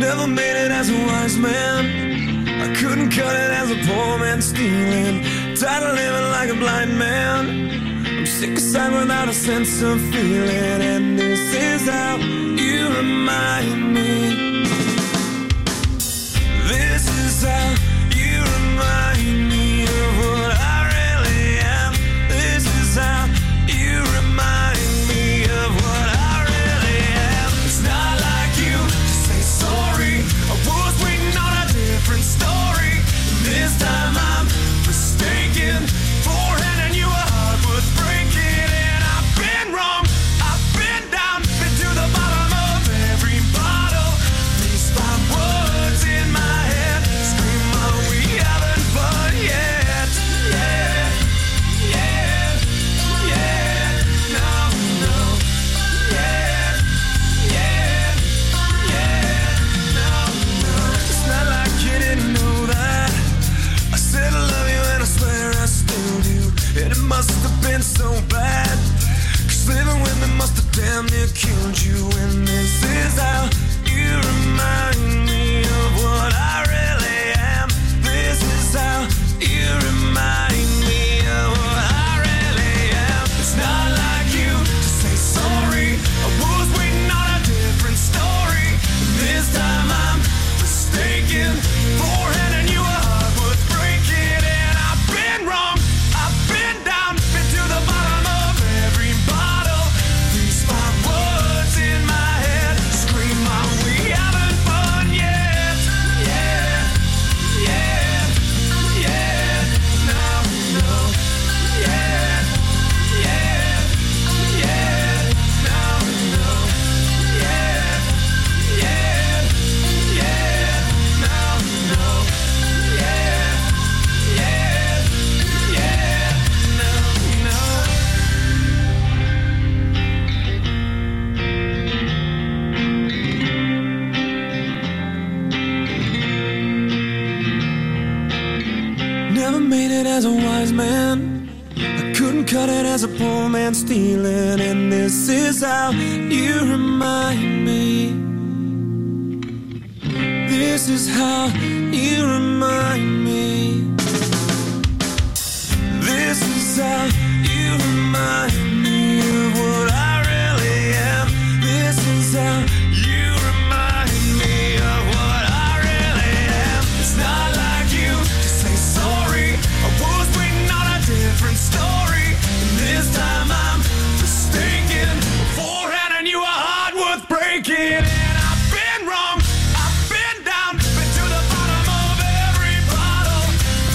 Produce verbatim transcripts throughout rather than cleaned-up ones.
Never made it as a wise man. I couldn't cut it as a poor man stealing. Tired of living like a blind man. I'm sick aside without a sense of feeling. And this is how you remind me. This is how you remind me of what I really am. This is how you remind me of what I really am. It's not like you to say sorry. I was waiting on a different story. This time I'm mistaken for handing you a heart worth breaking. And I've been wrong, I've been down, been to the bottom of every bottle. These five words in my head scream, oh, we haven't fun yet. Yeah, yeah, yeah, no, no. Yeah, yeah, yeah, no, no. It's not like you didn't know that. I said I love you and I swear I still do. And it must have been so bad, 'cause living with me must have damn near killed you. And this is how you remind me of what I really am. This is how you remind me of what I really am. It's not like you to say sorry. I was waiting on a different story. This time I'm mistaken for handing you a heart worth breaking. And I've been wrong, I've been down, been to the bottom of every bottle. These five words in my head scream, are we having fun yet? Yeah, yeah, yeah, no, no. Yeah, yeah, yeah, no, no. Yeah, yeah, yeah, no, no. Yeah, yeah, yeah, no, no. Never made it as a wise man. I couldn't cut it as a poor man stealing. And this is how you remind me. This is how you remind me. This is how you remind me of what I really am. This is how you remind me of what I really am. It's not like you to say sorry. I was waiting on a different story. And this time I'm mistaken for handing you a heart worth breaking. And I've been wrong, I've been down, been to the bottom of every bottle.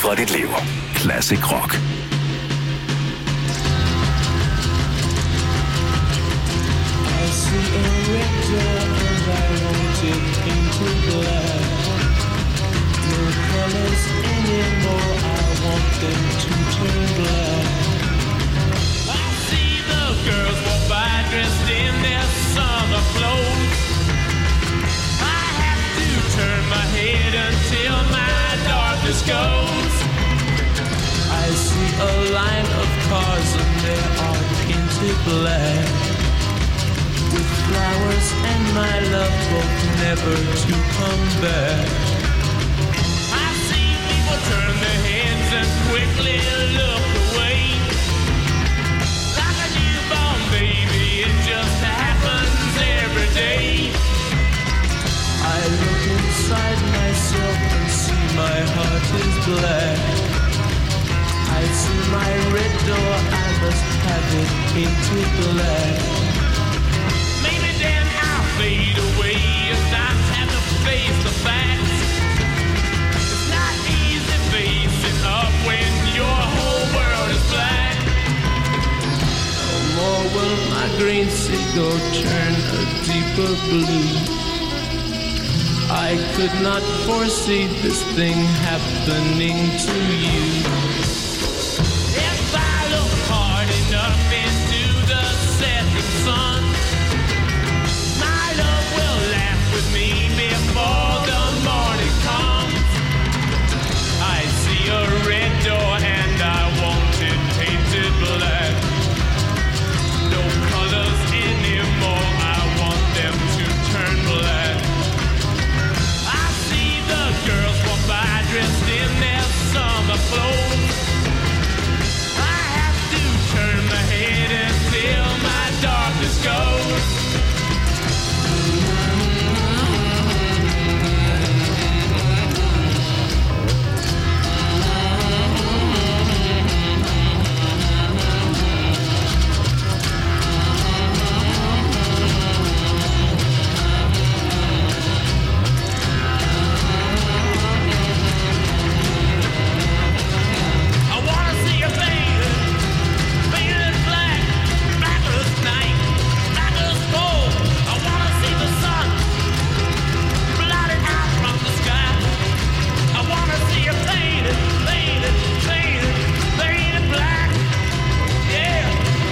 Ændre dit liv. Classic Rock. I see a red door and I want it into black. No colors anymore, I want them to turn black. I see the girls walk by dressed in their summer clothes. I have to turn my head until my darkness goes. I see a line of cars and they are painted black, with flowers and my love both never to come back. I see people turn their heads and quickly look away. Like a newborn baby, it just happens every day. I look inside myself and see my heart is black. I see my red door, I must have it painted black. Maybe then I'll fade away and not have to face the facts. It's not easy facing up when your whole world is black. No more will my green seagull turn a deeper blue. I could not foresee this thing happening to you. If I look hard enough into the setting sun, my love will laugh with me before the morning comes. I see a red door and I want it painted black. No colors anymore, I want them to turn black. I see the girls walk by dressed in their summer clothes. I have to turn my head until my darkness goes. I wanna see you faded, faded black, black as night, black as gold. I wanna see the sun blotted out from the sky. I wanna see you faded, faded, faded, faded black. Yeah.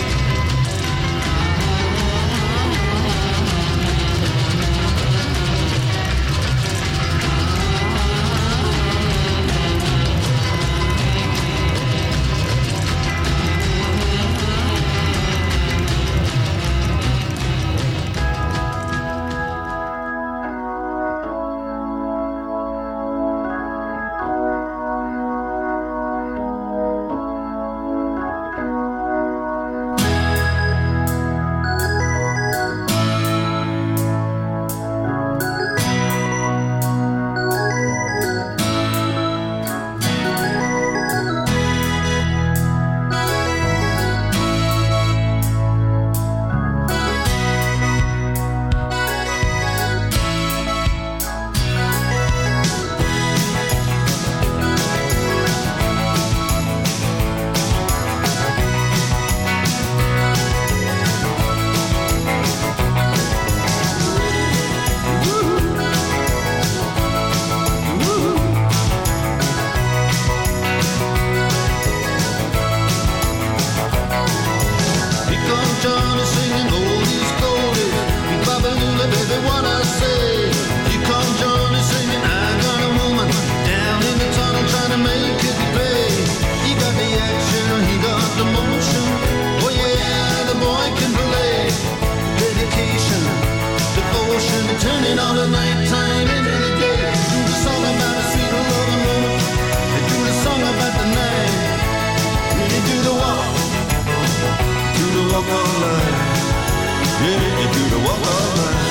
Here comes Johnny singing oldies, goldies. Big Babalula, baby, what I say. Here comes Johnny singing, I got a woman down in the tunnel trying to make it pay. He got the action, he got the motion. Oh yeah, the boy can play. Dedication, devotion, turning all the nighttime into the day. Do the song about a sweet loving woman. They do the song about the night. Really do the walk. Do the walk all night. Yeah, you do the walk all night.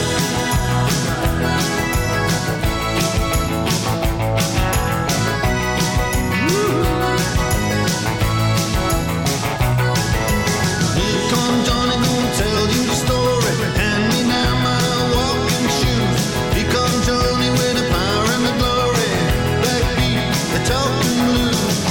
Here come Johnny, gonna tell you the story. Hand me now my walking shoes. Here come Johnny with the power and the glory. Backbeat, the talking blues.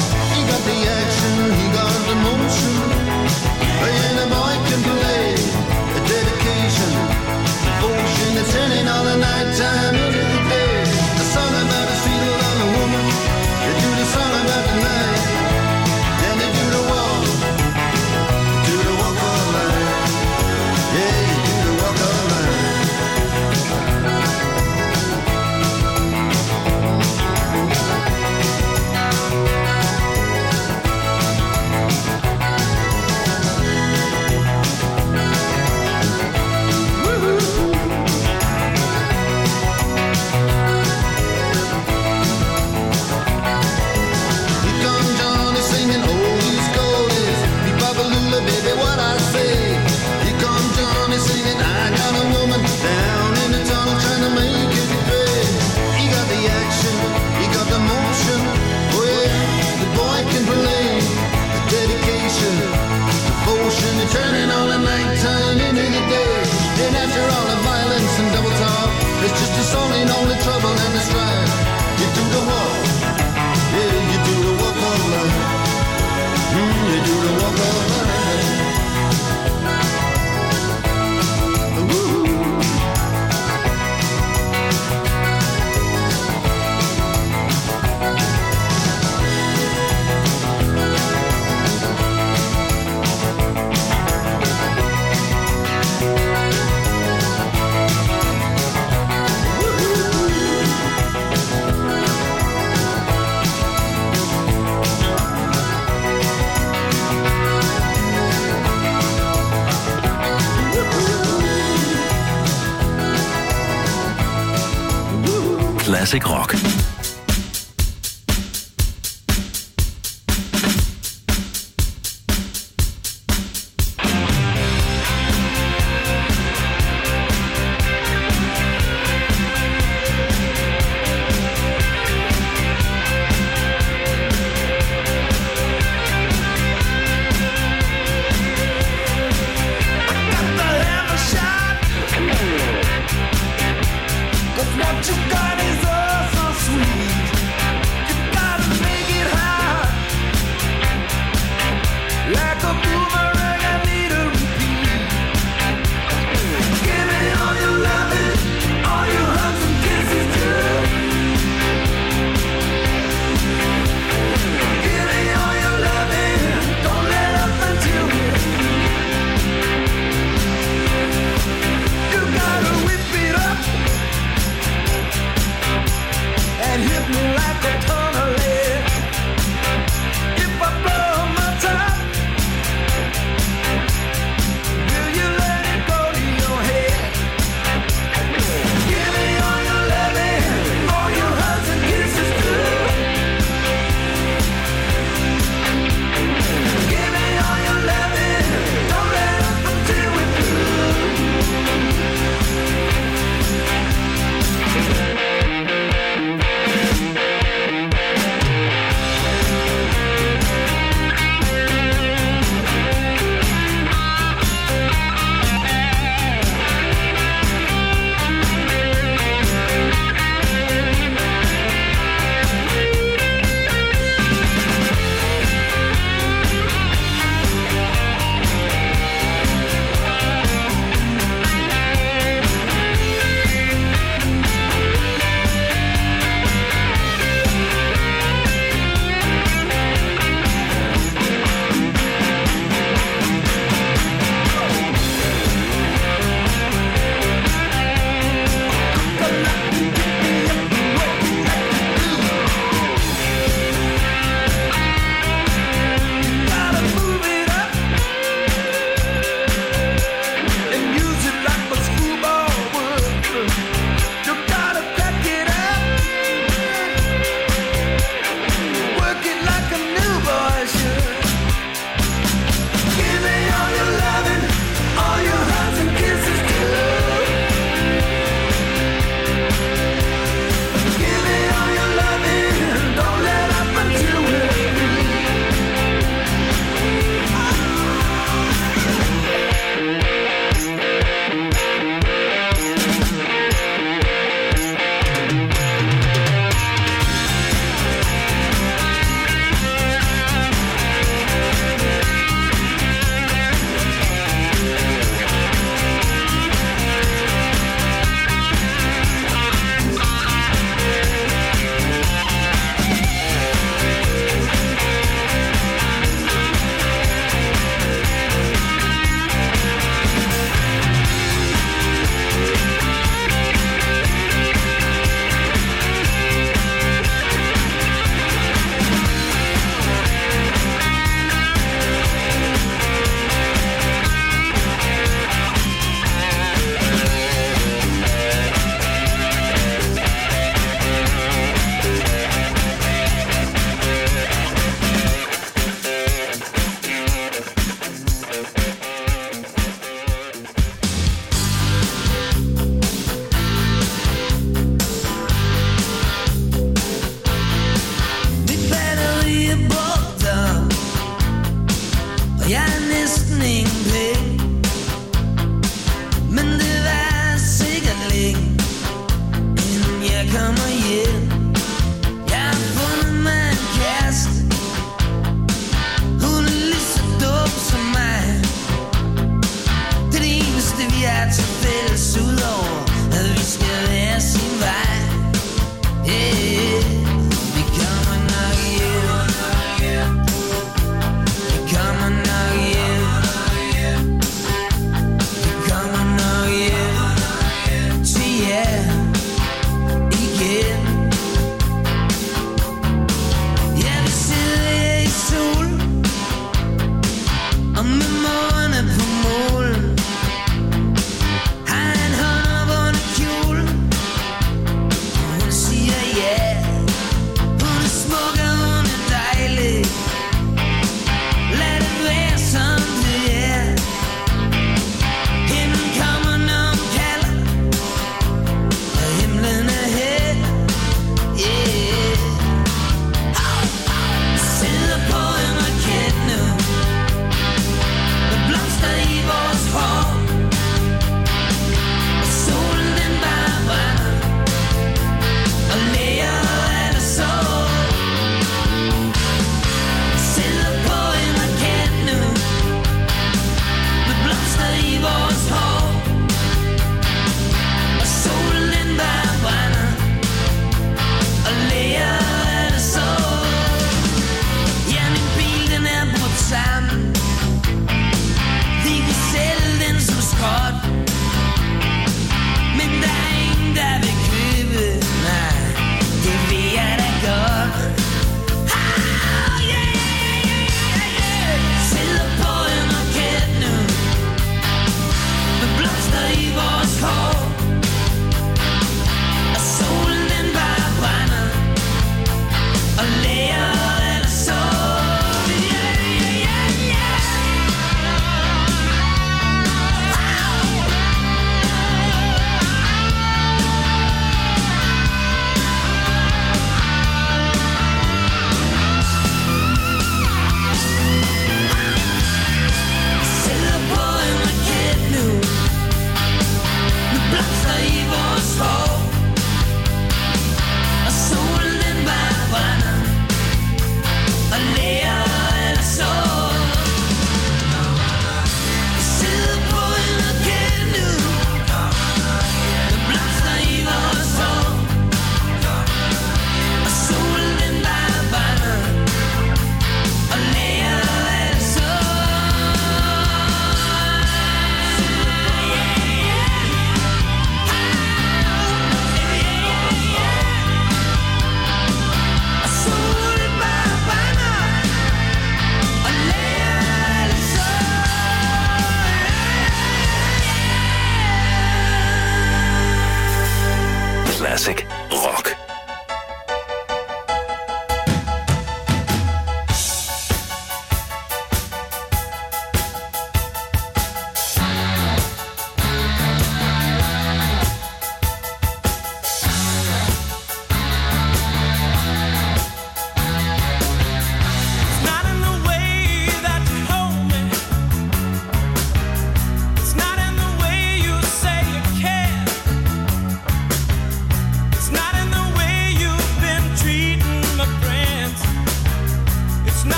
Classic Rock.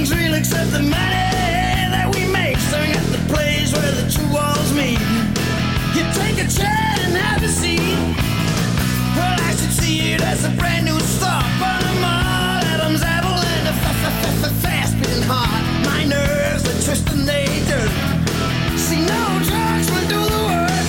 Nothing's real except the money that we make, staring at the place where the two walls meet. You take a chair and have a seat. Well, I should see it as a brand new start. But I'm all Adam's apple and a fast beating heart. My nerves, they twist and they dirt. See, no drugs will do the work.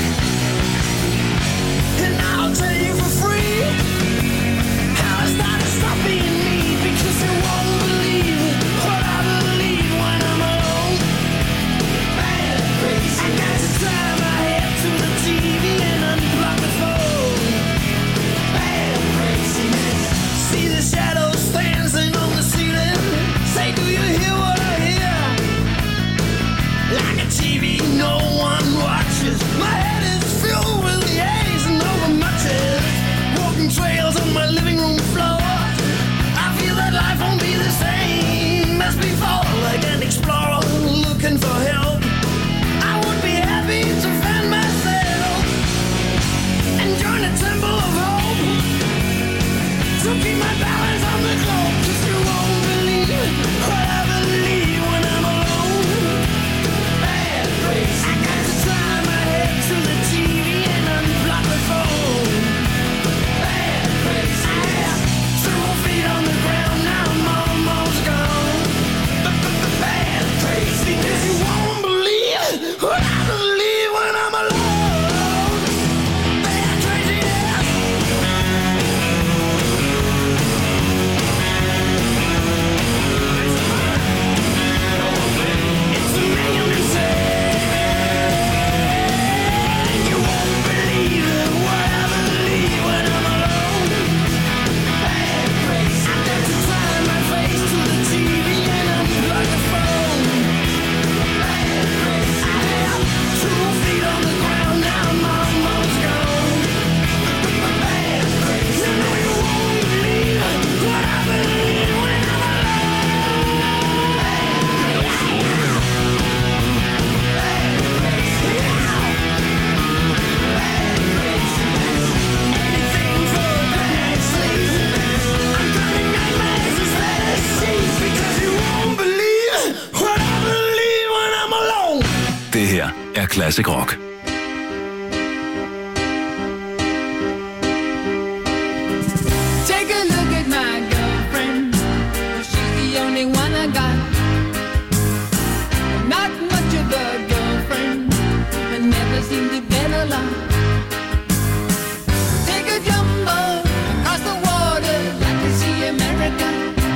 And I'll tell you for free how I started stop being me. Because you won't believe what I believe when I'm alone. Bad crazy. I got to turn my head to the T V and unplug the phone. Bad craziness. See the shadows dancing on the ceiling. Say, do you hear what I hear? Like a T V no one watches. My head is filled with the A's and overmatches. Walking trails on my living room floor. I feel that life won't be the same as before. Like an explorer looking for help. I would be happy to find myself and join a temple of hope. To keep my balance on the globe. Cause you won't believe what I believe when I'm alone. Bad crazy. I got to turn my head to the T V and unplug the phone. Bad crazy. I have two feet on the ground, now I'm almost gone. Bad crazy. Cause you won't believe what I believe when I'm alone. Bad crazy. It's a million insane. You won't believe what I believe when I'm alone. Bad crazy. I got to turn my face to the T V and unplug the phone. Bad crazy. I have two feet on the ground, now I'm almost gone. Bad crazy. No, you won't believe what I believe when I'm alone. Bad crazy. Anything for a good night's sleep. I'm dreaming nightmares instead of sleep. Because you won't believe what I believe when I'm alone. Det her er Classic Rock. Take a look at my girlfriend. She's the only one I got. Not much of a girlfriend, but never seem to get along. Take a jump across the water, like to see America.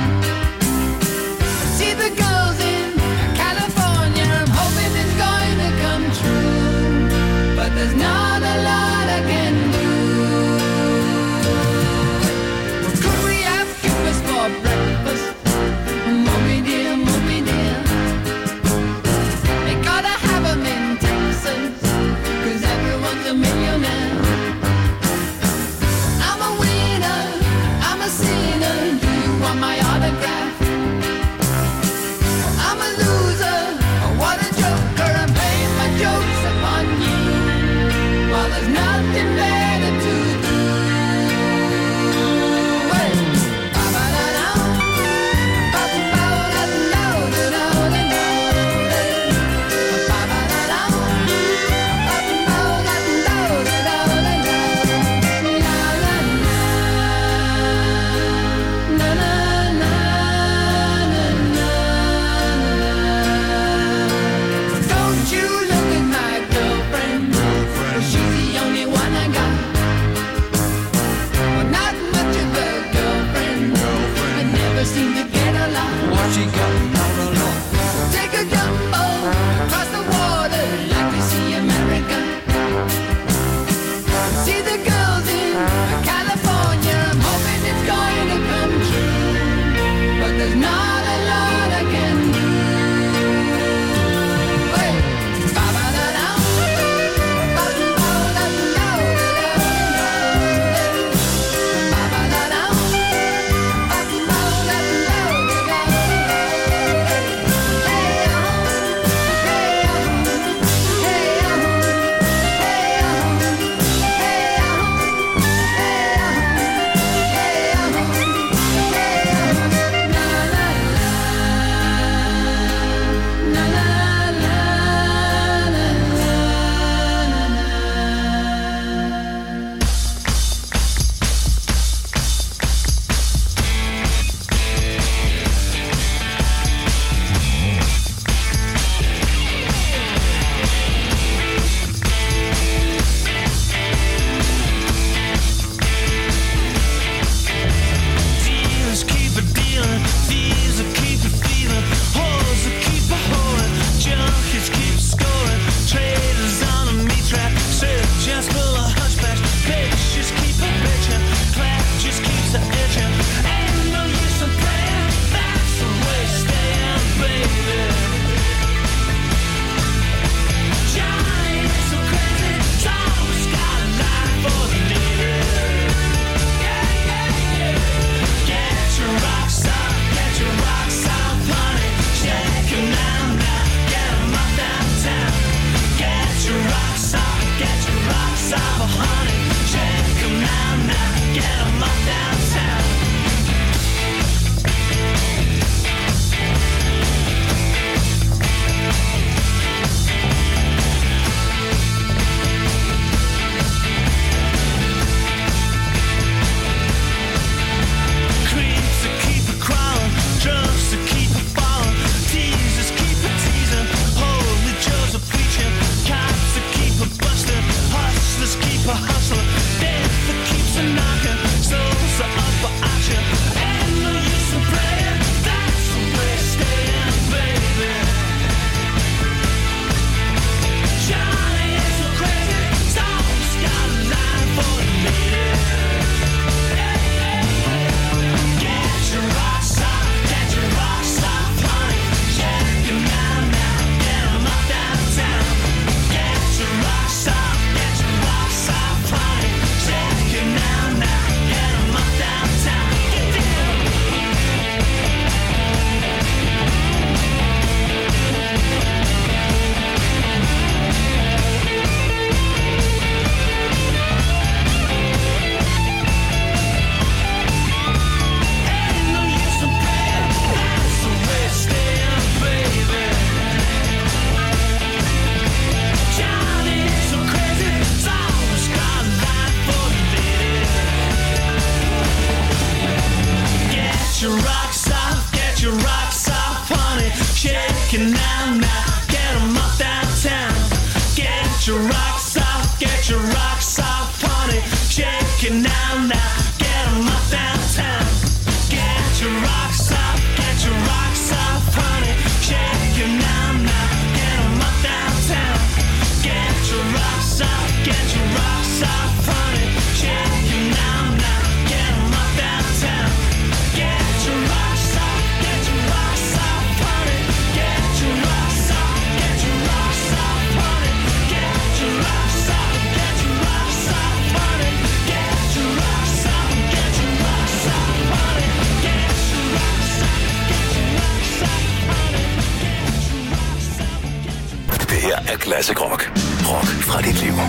See the girls in California, I'm hoping it's going to come true. shaking now, now. Get 'em up downtown. Get your rocks off, get your rocks off, honey. Shaking now, now. Get 'em up downtown. Get your rocks off, get your rocks off, honey. Shaking now, now. Get 'em up downtown. Get your rocks off, get your rocks off, honey. Shaking now, now. Get 'em up downtown. Get your rocks off, get your rocks off, honey. Get your rocks off, get your rocks off, honey. Get your rocks off, get your rocks off, honey. Get your rocks off, get your rocks off, honey. Get your rocks off, get your rocks off, honey. Get your rocks off, get your... Det her er Classic Rock. Rock fra dit liv.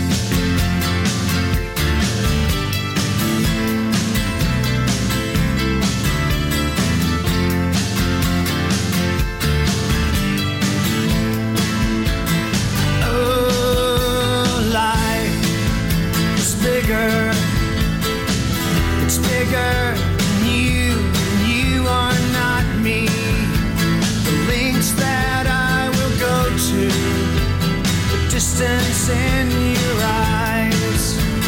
Oh, life is bigger. It's bigger than you, and you are not me. The lengths that I will go to, the distance in your eyes.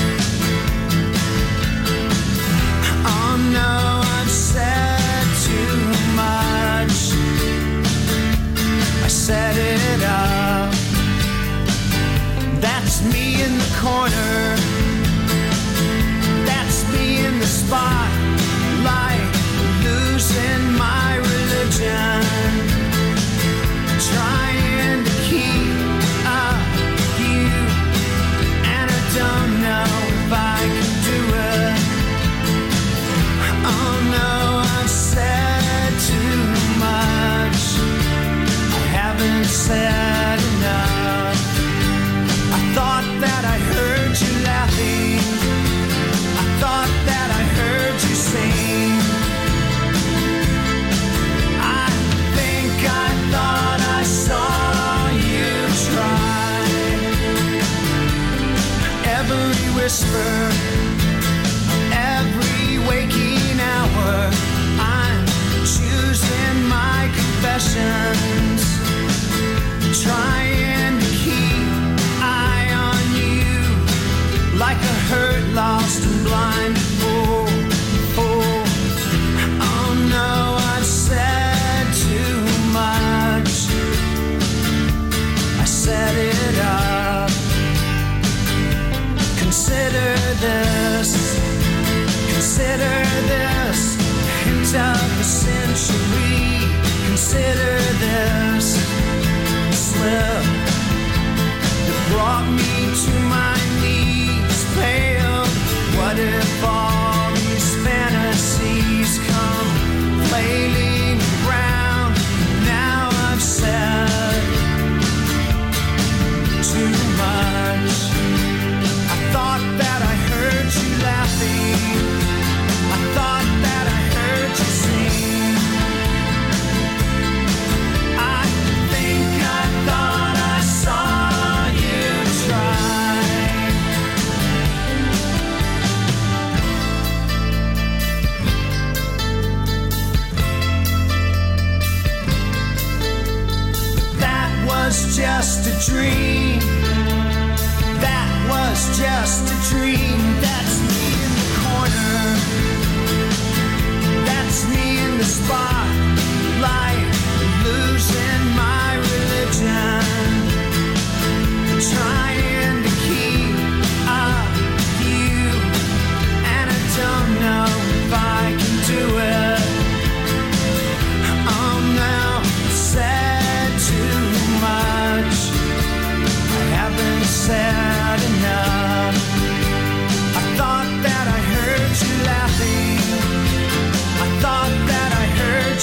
Oh no, I've said too much. I set it up. That's me in the corner. That's me in the spotlight, losing my religion, trying to keep up with you, and I don't know if I can do it. Oh no, I've said too much. I haven't said enough. I thought that I heard you laughing. I thought that I heard you sing. I think I thought I saw you try. Every whisper, every waking hour, I'm choosing my confessions, trying to keep eye on you, like a hurt, lost and blind fool. Oh, oh no, I've said too much. I set it up. Consider this, consider this, hint of the century. Consider this slip that brought me to my knees, pale. What if all these fantasies come flailing around? Now I've said too much. I thought that I heard you laughing. I thought that I heard you sing. I think I thought I saw you try. That was just a dream. That was just a dream. That's me in the corner. That's me in the spotlight, losing my religion, trying to keep up with you, and I don't know if I can do it. Oh no, said too much. I haven't said enough. I thought that I heard you laughing. I thought that I heard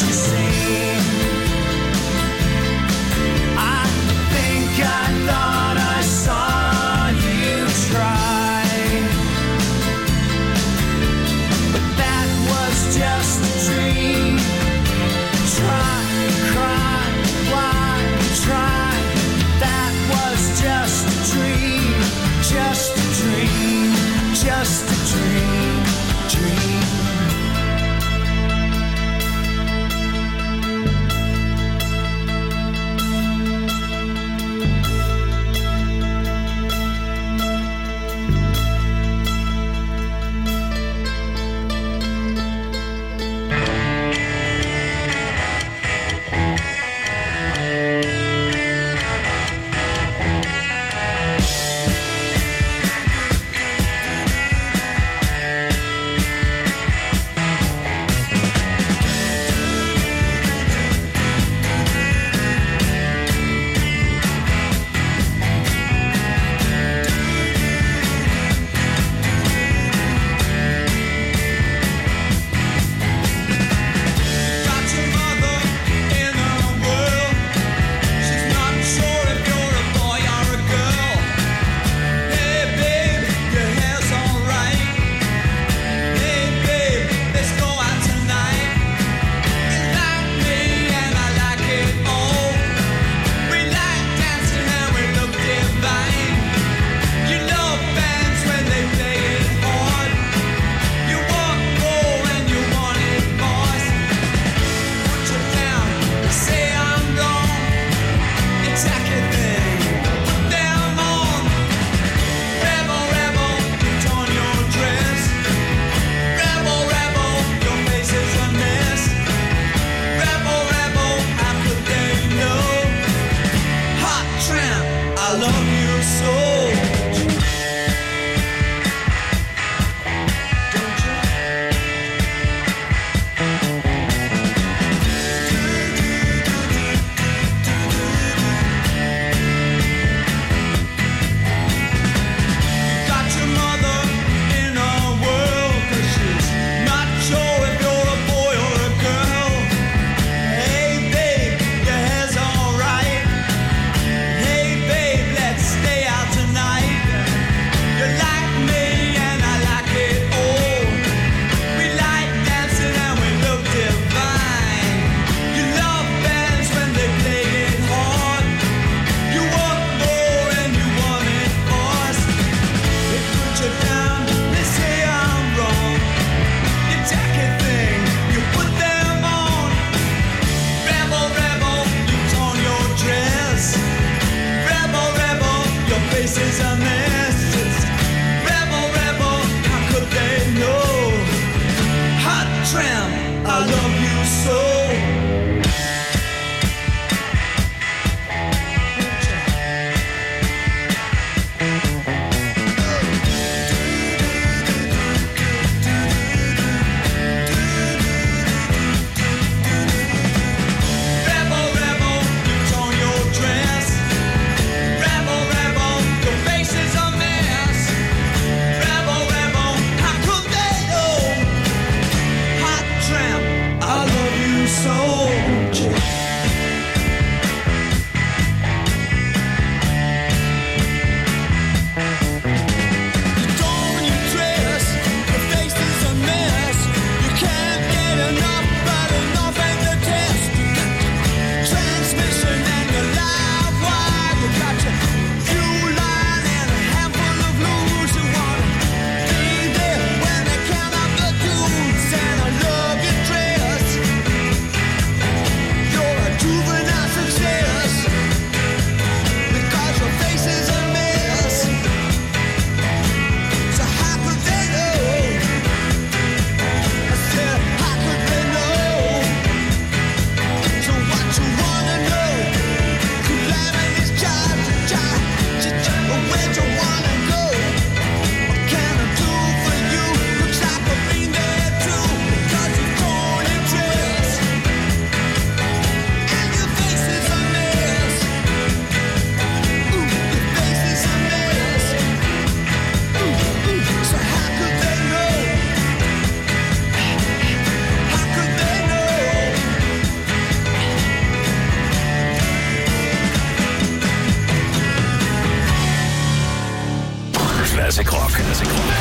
Classic Rock. Classic Rock.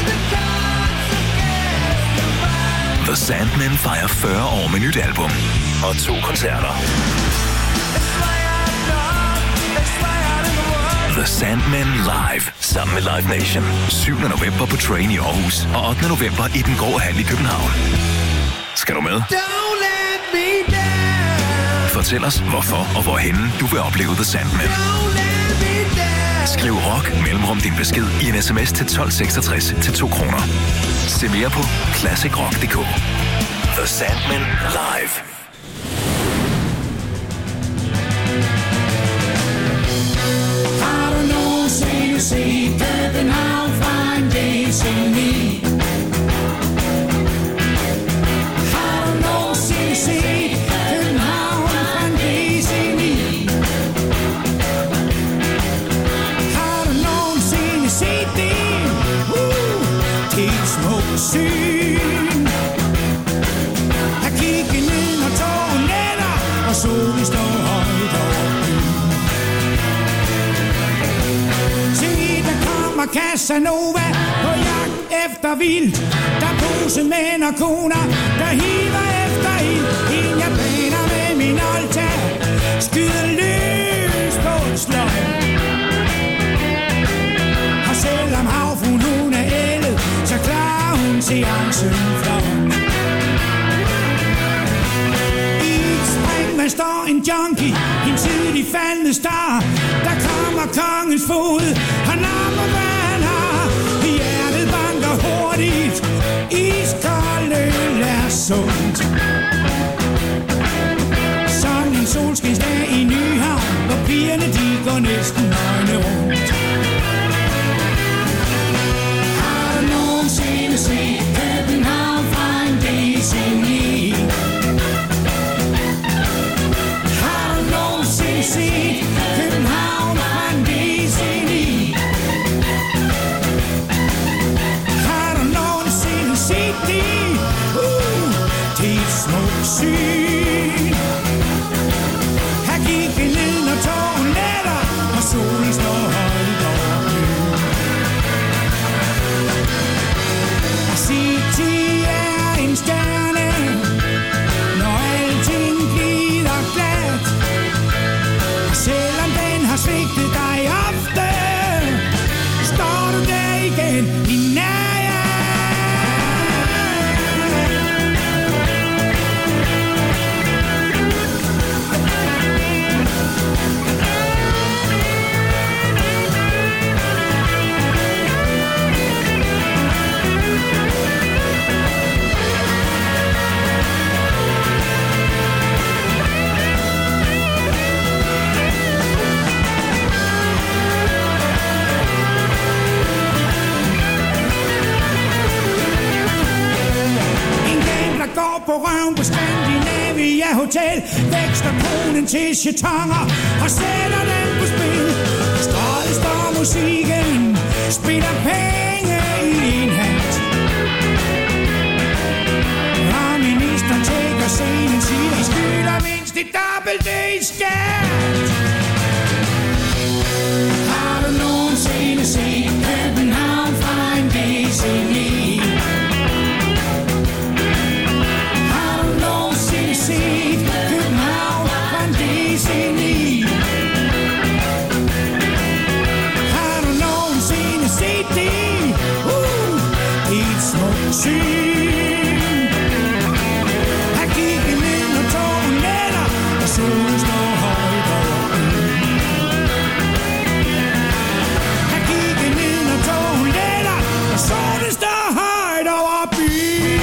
The Sandmen fejrer fyrre år med nyt album og to koncerter. The Sandmen Live sammen med Live Nation. syvende november på Train i Aarhus og ottende november i Den Grå Hal i København. Skal du med? Don't let me down. Fortæl os, hvorfor og hvorhenne du vil opleve The Sandmen. Don't let me down. Skriv rock mellemrum din besked i en sms til tolv seksogtres til to kroner. Se mere på classic rock punktum d k. The Sandmen Live. I don't know, say you say, Durban, I'll find days in me. I don't know, say you say, Durban, I'll find days in me. I don't know, say you say, det, uh, det er smuk syn. Jeg kigger ned, når tågen letter, og solen står højt over byen. Se, der kommer Casanova på jagt efter vild. Der er posemænd og koner, der hiver efter ild. En japaner med min olta skyder løs på et sløj. Og selvom havfruen hun er ældet, så klarer hun seancen flot. I et springvand står en junkie, en tidlig faldende star. Der kommer kongens fod, han napper hvad han har. Hjertet banker hurtigt, iskold øl er sundt. Sådan en solskinsdag i Nyhavn, hvor pigerne de går næsten nøgne rundt. Har du nogensinde set København fra en days in me? Har du nogensinde set København fra en days in me? Har du nogensinde set det? Uh, det er et smukt syn. Her gik vi ned, når tågen letter, og solen står højt over byen. City er en stjerne, når alting glider glat. Og selvom den har svigtet dig ofte, står du der igen i nærheden. Går på røven på Scandinavia Hotel, vækster konen til chatonger og sætter den på spil. Strøget står musikken, spiller penge i en hat. Og ministeren tækker scenen, siger, I skylder mindst et dobbelt i skat. Har du nogensinde set København fra en days in me? Set København fra en days in me? Har du nogensinde set det? Uh, det er et smukt syn. Her kigger ned, når tågen letter, og solen står højt over byen. Her kigger ned, når tågen letter, og solen står højt over byen.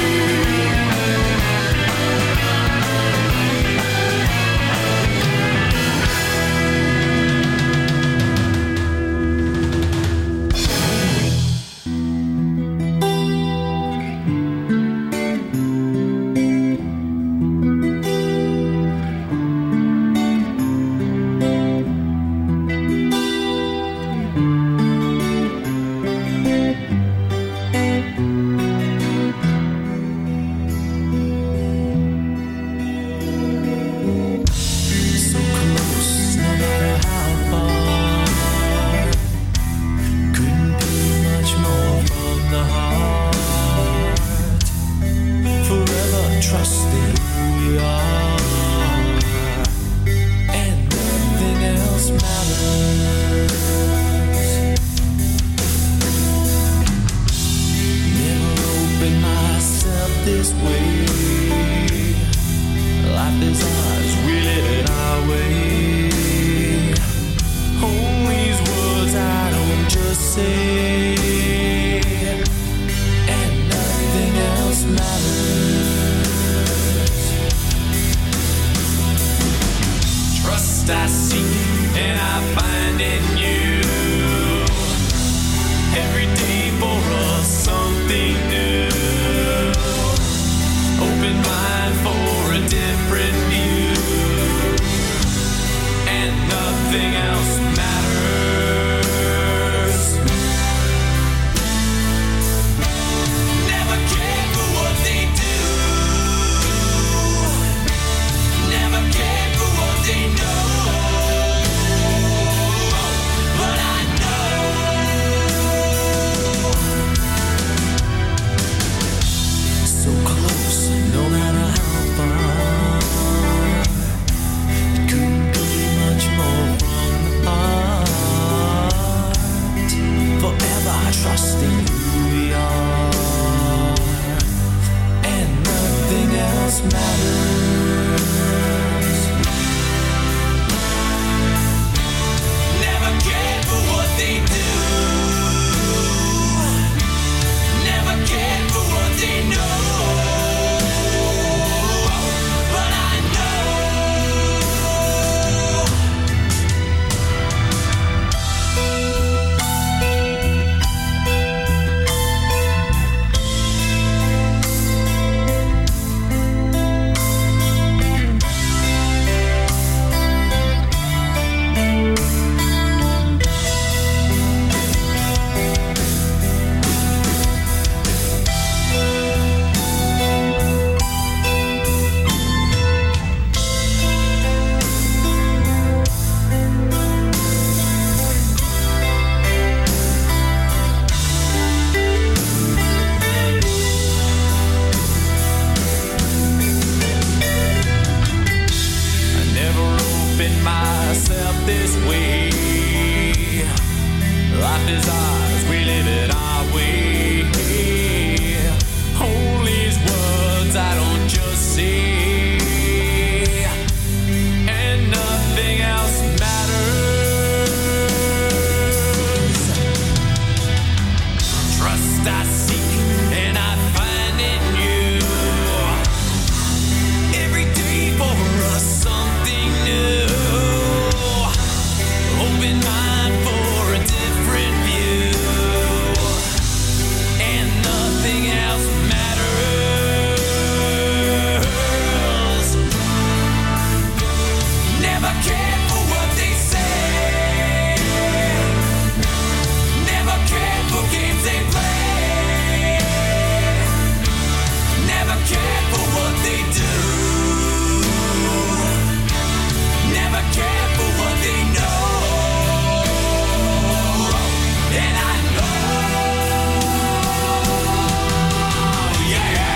Trust I seek and I find in you. Every day for us something new. Open mind for a different view. And nothing else matters. Never cared for what they do. Never cared for what they know. But I know so close, no matter how far. It couldn't be much more from the heart. Forever trusting who we are, and nothing else matters. Never cared for what they do. Never cared for what they know. But I know I never opened myself this way. Life is ours, we live it our way. Hold these words I don't just say, and nothing else matters. Trust I seek and I find in you. Every day for us something new. Open mind for a different view, and nothing else matters. Never cared for what they say. Never cared for games they play. Never cared for what they do. Never cared for what they know. And I know, yeah.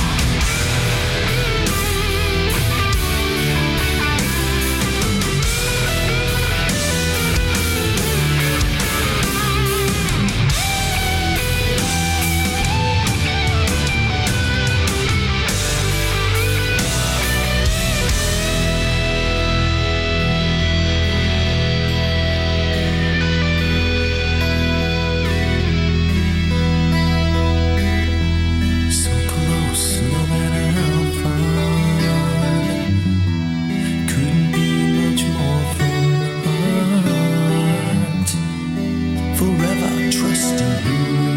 So close, no matter how far. Couldn't be much more from the heart. Forever trusting who we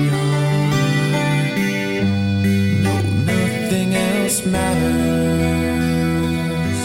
are. No, nothing else matters.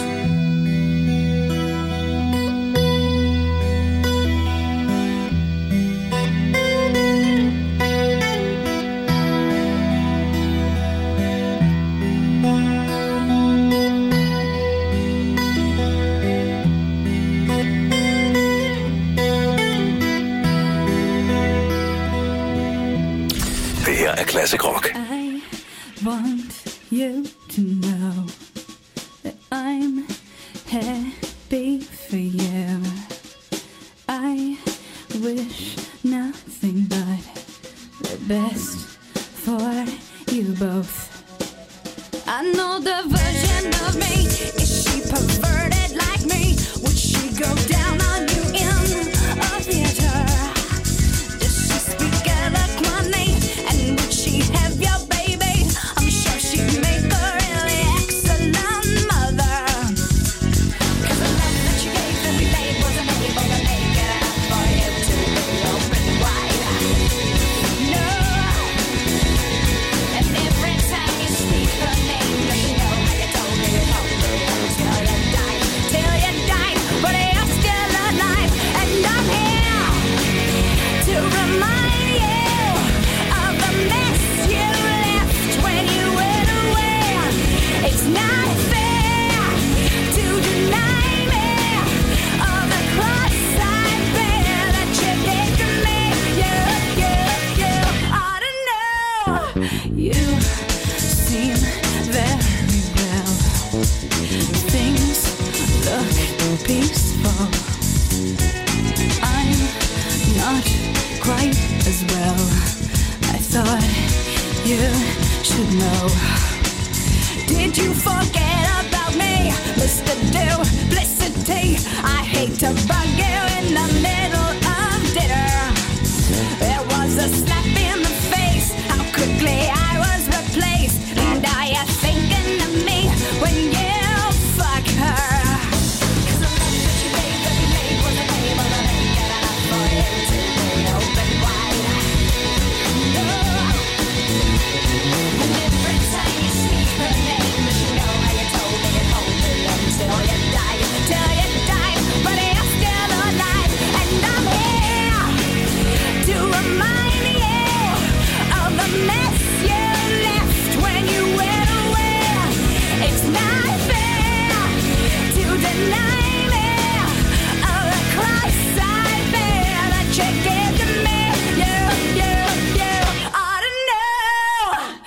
Det her er Classic Rock. I want you to know that I'm happy for you. I wish nothing but the best for you both. I know the version of me. Is she perverted like me? Would she go down on you in a theater? Does she speak eloquently? And would she have your baby? I'm sure she'd make a really excellent mother. 'Cause the love that you gave them you should know. Did you forget about me, Mister Duplicity? I hate to bug you in the middle of dinner. There was a slap in the face, how quickly I was replaced. And are you thinking of me when you fuck her? 'Cause the love that you gave, that you made was a name of a ain't got enough for you to be open wide. No. And every time you speak her name, does she know how you told me and hold me until you died, till you died, but you're still alive. And I'm here to remind you of the mess you left when you went away. It's not fair to deny me of the cross I bear that you gave to me. You, you, you ought to know.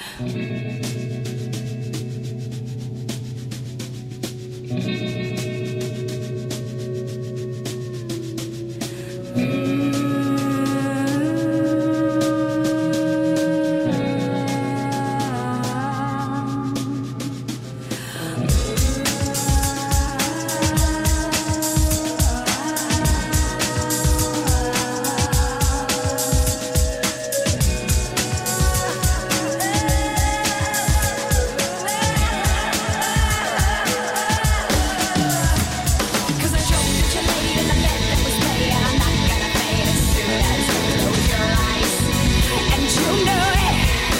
Cause I showed that you laid in the bed that was made, and I'm not gonna fade as soon as you close your eyes. And you know it.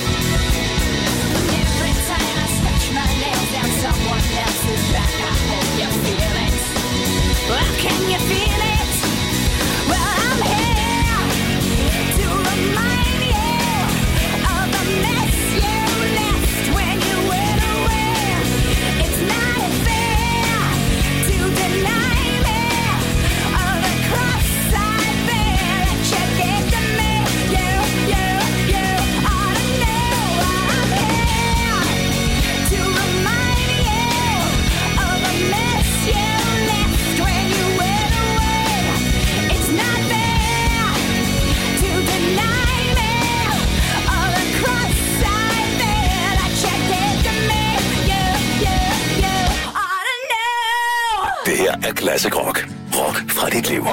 Every time I stretch my nails down someone else's back, I hope you feel it. Well, can you feel it? Well, I'm here to remind you of the mess you left when you went away. It's not fair to deny me of the cross I bear that you gave to me. You, you, you ought to know I'm here to remind you of the mess you left when you went away. It's not fair to deny me of the cross I bear that you gave to me. You, you, you ought to know. Det her er Classic Rock. Rock fra dit liv.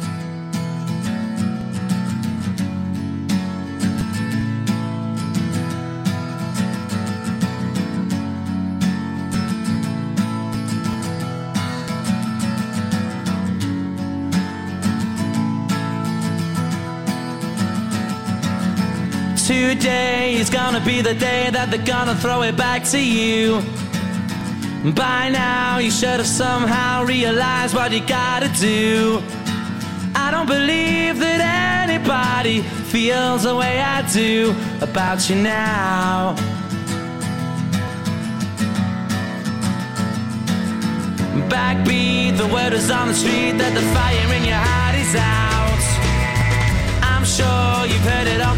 Today is gonna be the day that they're gonna throw it back to you. By now you should have somehow realized what you gotta do. I don't believe that anybody feels the way I do about you now. Backbeat, the word is on the street that the fire in your heart is out. I'm sure you've heard it all